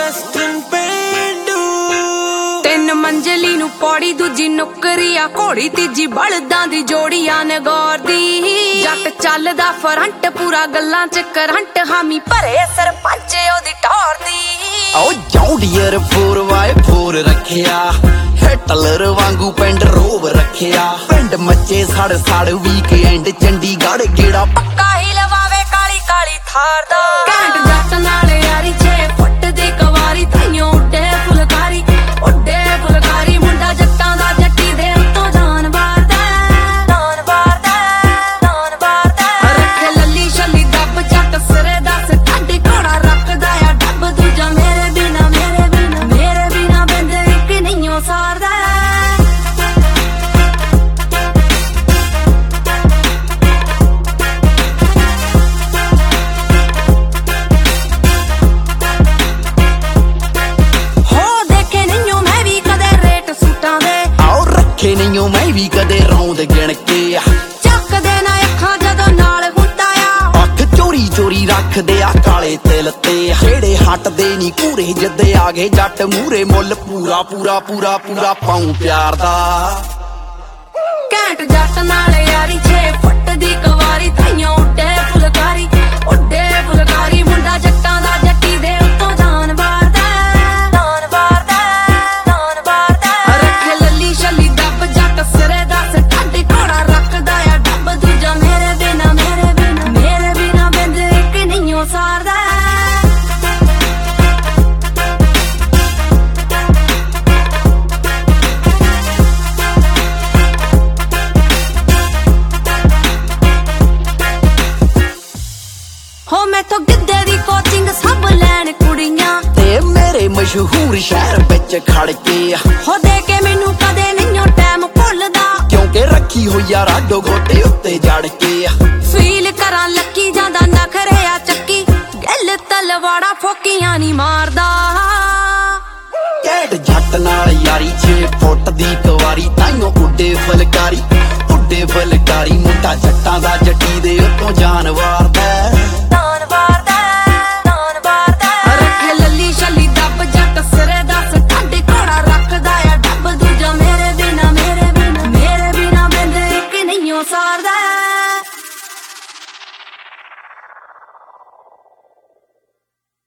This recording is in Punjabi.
ਵੈਸਟਰਨ ਪੇਂਡੂ। ਤਿੰਨ ਮੰਜ਼ਲੀ ਨੂੰ ਪੌੜੀ, ਦੂਜੀ ਨੁੱਕਰੀ ਆ ਘੋੜੀ, ਤੀਜੀ ਬਲਦਾਂ ਦੀ ਜੋੜੀ ਆ ਨਗੌਰ ਦੀ। ਜੱਟ ਚੱਲਦਾ ਫਰੰਟ ਪੂਰਾ, ਗੱਲਾਂ ਚ ਕਰੰਟ, ਹਾਮੀ ਭਰੇ ਸਰਪੰਚ ਉਹਦੀ ਟੌਰ ਦੀ। ਓ ਜੌਂਡੀਅਰ 4x4 ਰੱਖਿਆ, ਹਿਟਲਰ ਵਾਂਗੂ ਪਿੰਡ ਰੋਵ ਰੱਖਿਆ। ਪਿੰਡ ਮੱਚੇ ਸੜ ਸੜ ਵੀਕਐਂਡ, ਚੰਡੀਗੜ੍ਹ ਗੇੜਾ ਪੱਕਾ ਹੀ ਲਵਾਵੇ ਕਾਲੀ ਕਾਲੀ ਥਾਰ ਦਾ। ਘੈਂਟ ਜੱਟ ਨਾਲ ਯਾਰੀ 6 ਫੁੱਟ ਦੀ ਕਵਾਰੀ, ਤਾਈਓ ਉੱਡੇ ਫੁਲਕਾਰੀ, ਉੱਡੇ ਫੁਲਕਾਰੀ। ਮੁੰਡਾ ਜੱਟਾਂ ਦਾ ਜੱਟੀ ਦੇ ਉੱਤੋਂ ਜਾਨ ਵਾਰਦਾ, ਜਾਨ ਵਾਰਦਾ, ਜਾਨ ਵਾਰਦਾ। ਰੱਖੇ ਲੱਲੀ ਛੱਲੀ ਦੱਬ, ਜੱਟ ਸਿਰੇ ਦੱਸ ਕੱਢ, ਘੋੜਾ ਰੱਖਦਾ ਆ ਡੱਬ। ਦੂਜਾ ਮੇਰੇ ਬਿਨਾ, ਮੇਰੇ ਬਿਨਾ, ਮੇਰੇ ਬਿਨਾ ਬੰਦੇ ਇੱਕ ਨਹੀਂਓ ਸਾਰਦਾ। ਰੱਖੇ ਨਹੀਂਓ ਮੈਂ ਵੀ ਕਦੇ ਰੌਂਦ ਗਿਣ ਕੇ, ਚੱਕਦੇ ਨਾ ਅੱਖਾਂ ਜਦੋਂ ਨਾਲ ਹੁੰਦਾ ਆ। ਅੱਖ ਚੋਰੀ ਚੋਰੀ ਰੱਖਦੇ ਆ ਕਾਲੇ ਤਿਲ ਤੇ, ਜਿਹੜੇ ਹਟਦੇ ਨੀ ਕੂਰੇ ਜੱਦੇ ਆ ਗਏ ਜੱਟ ਮੂਰੇ। ਮੁੱਲ ਪੂਰਾ ਪੂਰਾ ਪੂਰਾ ਪੂਰਾ ਪਾਉ ਪਿਆਰ ਦਾ। ਘੈਂਟ ਜੱਟ ਨਾਲ ਯਾਰੀ 6 ਫੁੱਟ ਦੀ ਕਵਾਰੀ, ਤਾਈਓ ਉੱਡੇ ਫੁਲਕਾਰੀ, ਉੱਡੇ ਫੁਲਕਾਰੀ। ਮੁੰਡਾ ਜੱਟਾਂ ਦਾ ਜੱਟੀ ਦੇ ਉੱਤੋਂ ਜਾਨ ਵਾਰਦਾ, ਜਾਨ ਵਾਰਦਾ, ਜਾਨ ਵਾਰਦਾ। ਰੱਖੇ ਲੱਲੀ ਛੱਲੀ ਦੱਬ, ਜੱਟ ਸਿਰੇ ਦੱਸ ਕੱਢ, ਘੋੜਾ ਰੱਖਦਾ ਆ ਡੱਬ। ਦੂਜਾ ਮੇਰੇ ਬਿਨਾ, ਮੇਰੇ ਬਿਨਾ, ਮੇਰੇ ਬਿਨਾ ਬੰਦ ਇੱਕ ਨਹੀਂਓ ਸਾਰਦਾ। ਹੋ ਮੈਥੋਂ ਗਿੱਧੇ ਦੀ ਕੋਚਿੰਗ ਸਭ ਲੈਣ ਕੁੜੀਆਂ, ਤੇ ਮੇਰੇ ਮਸ਼ਹੂਰ ਸ਼ਹਿਰ ਵਿੱਚ ਖੜ ਕੇ। ਹੋ ਦੇ ਕੇ ਮੈਨੂੰ ਕਦੇ ਨਹੀਂਓ ਟਾਈਮ ਭੁੱਲਦਾ, ਕਿਉਂਕਿ ਰੱਖੀ ਹੋਈ ਆ ਰਾਡੋ ਗੋਟੇ ਉੱਤੇ ਜੜ ਕੇ। ਫੀਲ ਕਰਾਂ ਲੱਕੀ ਜਾਂਦਾ ਨਖਰੇ ਆ ਚੱਕੀ, ਗਿੱਲ ਤਲਵਾੜਾ ਫੋਕੀਆਂ ਨੀ ਮਾਰਦਾ। ਘੈਂਟ ਜੱਟ ਨਾਲ ਯਾਰੀ 6 ਫੁੱਟ ਦੀ ਕਵਾਰੀ, ਤਾਈਓ ਉੱਡੇ ਫੁਲਕਾਰੀ, ਉੱਡੇ ਫੁਲਕਾਰੀ। ਮੁੰਡਾ ਜੱਟਾਂ ਦਾ ਜੱਟੀ ਦੇ ਉੱਤੋਂ ਜਾਨ ਵਾਰਦਾ, ਜਾਨ ਵਾਰਦਾ,